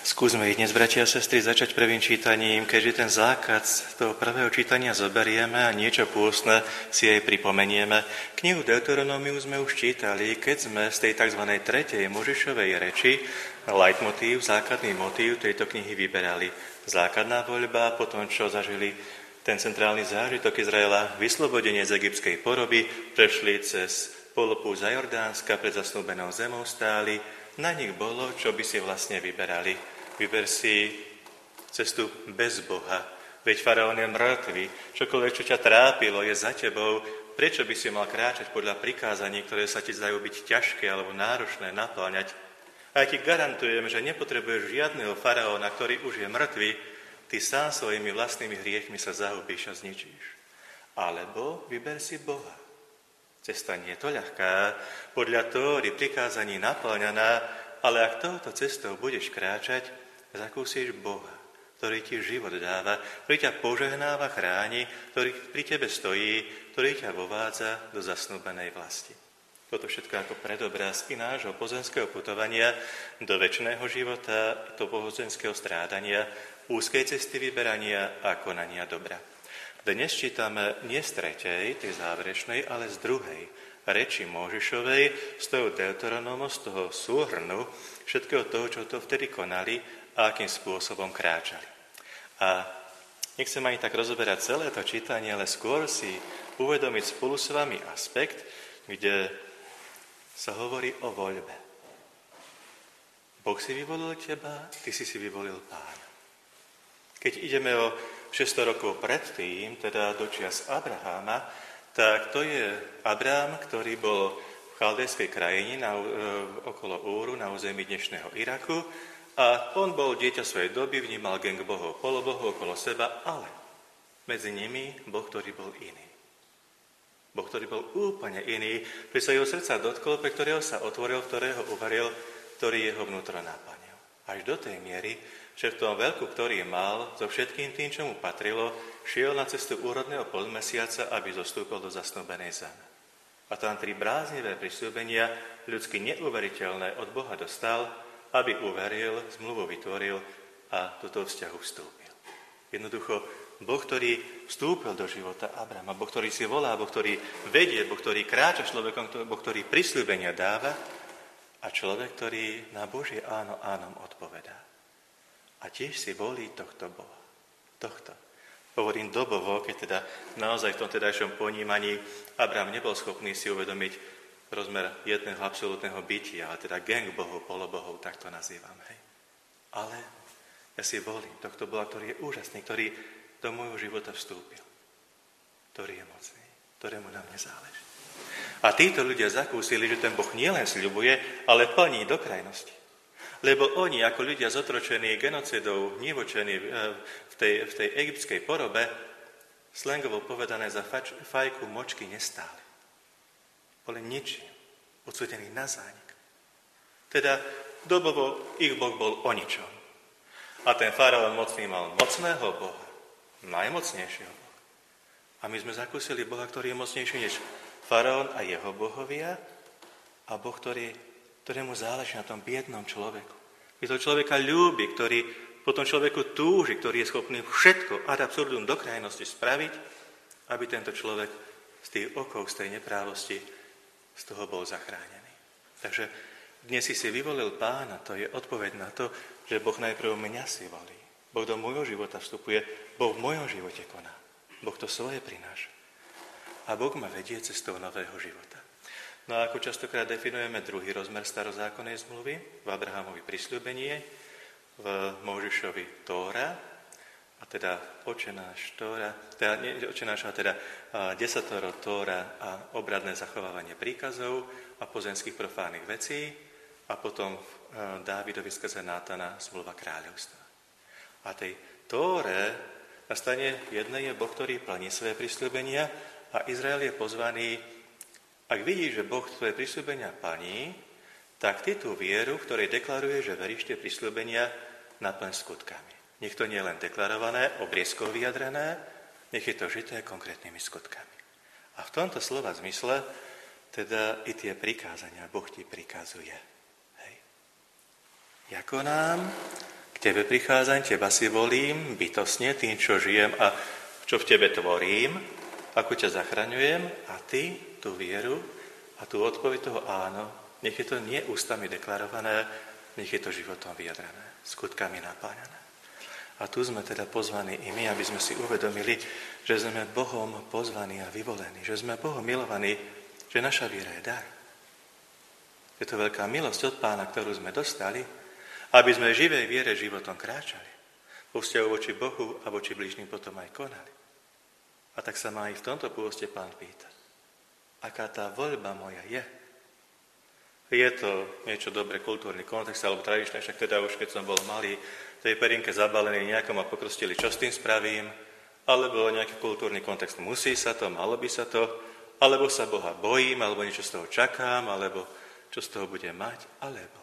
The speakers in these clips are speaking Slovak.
Skúsme ich dnes, bratia a sestry, začať prvým čítaním, keďže ten zákaz toho prvého čítania zoberieme a niečo pôstne si aj pripomenieme. Knihu Deuteronómiu sme už čítali, keď sme z tej tzv. Tretej Možišovej reči leitmotív, základný motív tejto knihy vyberali. Základná voľba, po tom, čo zažili ten centrálny zážitok Izraela, vyslobodenie z egyptskej poroby, prešli cez polopúšť Jordánska, pred zasnúbenou zemou stáli. Na nich bolo, čo by si vlastne vyberali. Vyber si cestu bez Boha. Veď faraón je mŕtvy. Čokoľvek, čo ťa trápilo, je za tebou. Prečo by si mal kráčať podľa prikázaní, ktoré sa ti zdajú byť ťažké alebo náročné napĺňať? A ja ti garantujem, že nepotrebuješ žiadneho faraóna, ktorý už je mŕtvy. Ty sám svojimi vlastnými hriechmi sa zahubíš a zničíš. Alebo vyber si Boha. Cesta nie je to ľahká, podľa Tóry prikázaní napĺňaná, ale ak touto cestou budeš kráčať, zakúsiš Boha, ktorý ti život dáva, ktorý ťa požehnáva, chráni, ktorý pri tebe stojí, ktorý ťa vovádza do zasnúbenej vlasti. Toto všetko ako predobraz i nášho pozemského putovania do večného života, do pozemského strádania, úzkej cesty vyberania a konania dobra. Dnes čítame nie z tretej, tej záverečnej, ale z druhej reči Mojžišovej, z toho Deuteronómu, z toho súhrnu všetkého toho, čo to vtedy konali a akým spôsobom kráčali. A nechcem ani tak rozoberať celé to čítanie, ale skôr si uvedomiť spolu s vami aspekt, kde sa hovorí o voľbe. Boh si vyvolil teba, ty si vyvolil Pána. Keď ideme o 600 rokov predtým, teda do čias Abraháma, tak to je Abrám, ktorý bol v chaldejskej krajine okolo Úru, na území dnešného Iraku, a on bol dieťa svojej doby, vnímal gang bohov, polobohov okolo seba, ale medzi nimi Boh, ktorý bol iný. Boh, ktorý bol úplne iný, ktorý sa jeho srdca dotkol, pre ktorého sa otvoril, ktorého uvaril, ktorý jeho vnútro naplnil. Až do tej miery, že v tom veľku, ktorý mal, so všetkým tým, čo mu patrilo, šiel na cestu úrodného polmesiaca, aby zostúpil do zasnúbenej zeme. A tam 3 bláznivé prisľúbenia, ľudsky neuveriteľné, od Boha dostal, aby uveril, zmluvu vytvoril a do toho vzťahu vstúpil. Jednoducho, Boh, ktorý vstúpil do života Abrama, Boh, ktorý si volá, Boh, ktorý vedie, Boh, ktorý kráča človekom, Boh, ktorý prisľúbenia dáva a človek, ktorý na Božie áno, ánom odpovedá. A tiež si volí tohto Boha. Tohto. Hovorím dobovo, keď teda naozaj v tom tedajšom ponímaní Abraham nebol schopný si uvedomiť rozmer jedného absolútneho bytia, ale teda gang bohov, polobohov, tak to nazývam. Hej. Ale ja si volím tohto Boha, ktorý je úžasný, ktorý do môjho života vstúpil. Ktorý je mocný, ktorému na mne záleží. A títo ľudia zakúsili, že ten Boh nielen sľubuje, ale plní do krajnosti. Lebo oni, ako ľudia zotročení genocidou, nivočení v tej egyptskej porobe, slangovo povedané za fajku močky nestáli. Boli ničím, odsúdení na zánik. Teda dobovo ich Boh bol o ničom. A ten faraón mocný mal mocného Boha, najmocnejšieho Boha. A my sme zakúsili Boha, ktorý je mocnejší než faraón a jeho bohovia a Boh, ktorému záleží na tom biednom človeku. Ktorý toho človeka ľúbi, ktorý po tom človeku túži, ktorý je schopný všetko ad absurdum do krajnosti spraviť, aby tento človek z tých okov, z tej neprávosti, z toho bol zachránený. Takže dnes si vyvolil Pána, to je odpoveď na to, že Boh najprv mňa si volí. Boh do môjho života vstupuje, Boh v mojom živote koná. Boh to svoje prináša. A Boh ma vedie cestou nového života. No a ako častokrát definujeme druhý rozmer starozákonnej zmluvy, v Abrahamovi prisľúbenie, v Mojžišovi Tóra, a teda desatoro Tóra a obradné zachovávanie príkazov a pozemských profánnych vecí a potom Dávidovi skrze Nátana zmluva kráľovstva. A tej Tóre na strane jednej je Boh, ktorý plní svoje prisľúbenia a Izrael je pozvaný. Ak vidíš, že Boh svoje prisľúbenia plní, tak ty tú vieru, v ktorej deklaruje, že veríš tie prisľúbenia, naplň skutkami. Nech to nie je len deklarované, obriezkou vyjadrené, nech je to žité konkrétnymi skutkami. A v tomto slova zmysle teda i tie prikázania Boh ti prikazuje. Hej. Jako nám k tebe prichádzam, teba si volím, bytostne, tým, čo žijem a čo v tebe tvorím, ako ťa zachraňujem a ty tú vieru a tú odpoveď toho áno, nech je to nie ústami deklarované, nech je to životom vyjadrené, skutkami napáňané. A tu sme teda pozvaní i my, aby sme si uvedomili, že sme Bohom pozvaní a vyvolení, že sme Bohom milovaní, že naša viera je dar. Je to veľká milosť od Pána, ktorú sme dostali, aby sme v živej viere životom kráčali. Vo vzťahu voči Bohu a voči blížnym potom aj konali. A tak sa ma aj v tomto pôste Pán pýta, aká tá voľba moja je. Je to niečo dobré, kultúrny kontext, alebo tradičné, však teda už keď som bol malý, v tej perinke zabalený nejakom a pokrstili, čo s tým spravím, alebo nejaký kultúrny kontext, musí sa to, malo by sa to, alebo sa Boha bojím, alebo niečo z toho čakám, alebo čo z toho budem mať, alebo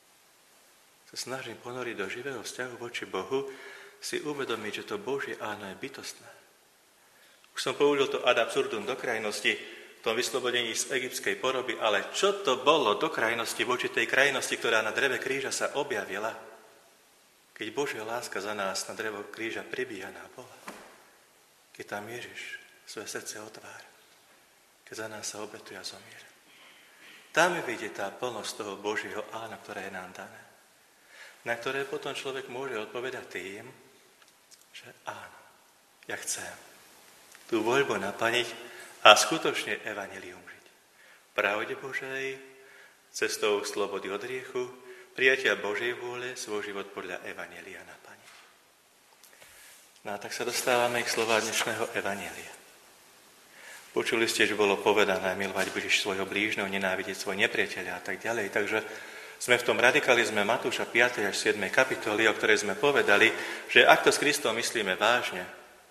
sa snažím ponoriť do živého vzťahu voči Bohu, si uvedomiť, že to Božie áno je bytostné. Už som použil to ad absurdum do krajnosti, v tom vyslobodení z egyptskej poroby, ale čo to bolo do krajnosti voči tej krajnosti, ktorá na dreve kríža sa objavila, keď Božia láska za nás na drevo kríža pribíjaná bola. Keď tam Ježiš svoje srdce otvára, keď za nás sa obetuje a zomiera. Tam je vidieť tá plnosť toho Božieho áno, ktoré je nám dané. Na ktoré potom človek môže odpovedať tým, že áno, ja chcem tú voľbu naplniť a skutočne evanjelium žiť. V pravde Božej, cestou slobody od hriechu, prijatia Božej vôle, svoj život podľa evanjelia naplniť. No a tak sa dostávame k slová dnešného evanjelia. Počuli ste, že bolo povedané milovať svojho blížneho, nenávidieť svoj nepriateľa a tak ďalej. Takže sme v tom radikalizme Matúša 5. až 7. kapitoly, o ktorej sme povedali, že ak to s Kristom myslíme vážne,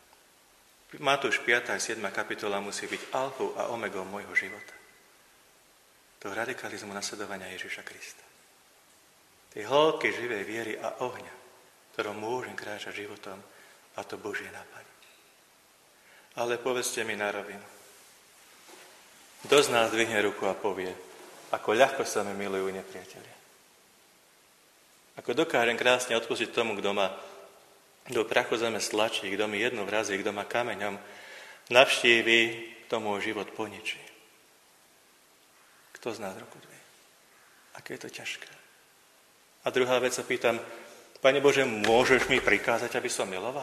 Matúš 5. až 7. kapitola musí byť alfou a omegou môjho života. Toho radikalizmu nasledovania Ježiša Krista. Tej hĺbky živej viery a ohňa, ktorom môžem kráčať životom a to Božie naplniť. Ale povedzte mi na rovinu. Kto z nás dvihne ruku a povie, ako ľahko sa mi milujú nepriatelia. Ako dokážem krásne odpustiť tomu, kto ma do prachu zeme stlačí, kto mi jednu vrazí, kto ma kameňom navštíví, kto môj život poničí. Kto z nás ruku dvihne? Aké je to ťažké. A druhá vec sa pýtam, Pane Bože, môžeš mi prikázať, aby som miloval?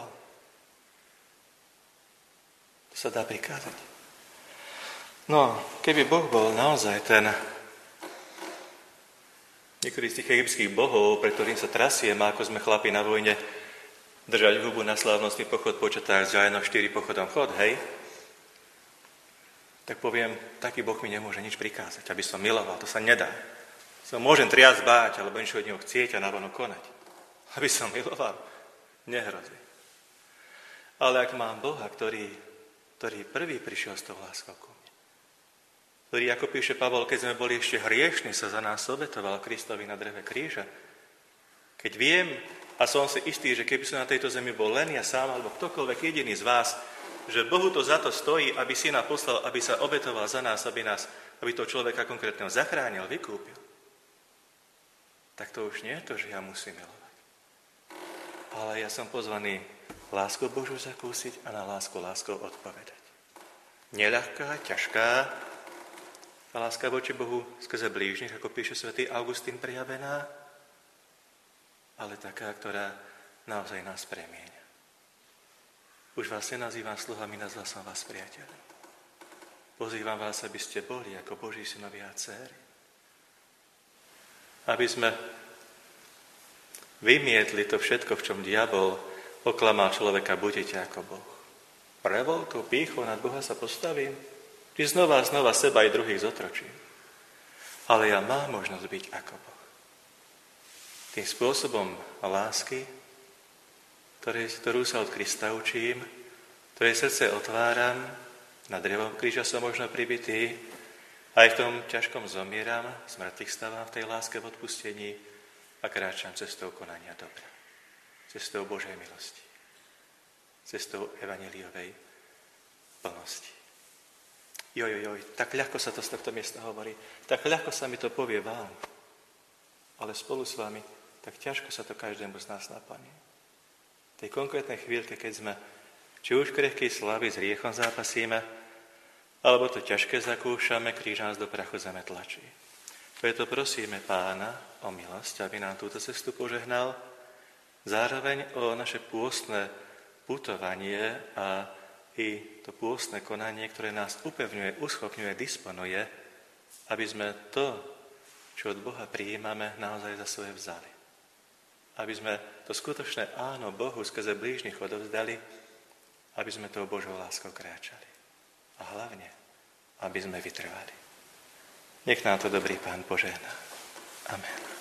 To sa dá prikázať. No, keby Boh bol naozaj ten niektorý z tých egyptských bohov, pre ktorým sa trasiem, ako sme chlapi na vojne, držať hubu na slávnostný pochod, počatách z Jajno 4 pochodom chod, hej? Tak poviem, taký Boh mi nemôže nič prikázať, aby som miloval, to sa nedá. Som môžem triasť báť, alebo niečo od neho chcieť a navonok konať. Aby som miloval, nehrozí. Ale ak mám Boha, ktorý prvý prišiel s tou láskou ku mne, ktorý, ako píše Pavol, keď sme boli ešte hriešni, sa za nás obetoval Kristovi na dreve kríža, keď viem a som si istý, že keby som na tejto zemi bol len ja sám, alebo ktokoľvek jediný z vás, že Bohu to za to stojí, aby syna poslal, aby sa obetoval za nás, aby toho človeka konkrétneho zachránil, vykúpil, tak to už nie je to, že ja musím milovať. Ale ja som pozvaný lásku Božu zakúsiť a na láskou odpovedať. Neľahká, ťažká, a láska voči Bohu skrze blížnych, ako píše svätý Augustín, prejavená, ale taká, ktorá naozaj nás premieňa. Už vás nenazývam sluhami, nazval som vás priateľom. Pozývam vás, aby ste boli ako Boží synovia a dcéry. Aby sme vymietli to všetko, v čom diabol oklamal človeka, budete ako Boh. Revoltou, pýchou nad Boha sa postavím, či znova seba aj druhých zotročím. Ale ja mám možnosť byť ako Boh. Tým spôsobom lásky, ktorú sa od Krista učím, ktoré srdce otváram, na drevom kríža som možno pribitý, aj v tom ťažkom zomieram, smrtých stávam v tej láske v odpustení a kráčam cestou konania dobra. Cestou Božej milosti. Cestou evanjeliovej plnosti. Tak ľahko sa to z tohto miesta hovorí. Tak ľahko sa mi to povie vám. Ale spolu s vami tak ťažko sa to každému z nás naplní. V tej konkrétnej chvíľke, keď sme či už krehký slabý s hriechom zápasíme, alebo to ťažké zakúšame, kríž nás do prachu zeme tlačí. Preto prosíme Pána o milosť, aby nám túto cestu požehnal, zároveň o naše pôstne putovanie a i to pôstne konanie, ktoré nás upevňuje, uschopňuje, disponuje, aby sme to, čo od Boha prijímame, naozaj za svoje vzali. Aby sme to skutočné áno Bohu skrze blížnych odovzdali, aby sme tou Božou láskou kráčali. A hlavne, aby sme vytrvali. Nech nám to dobrý Pán požehná. Amen.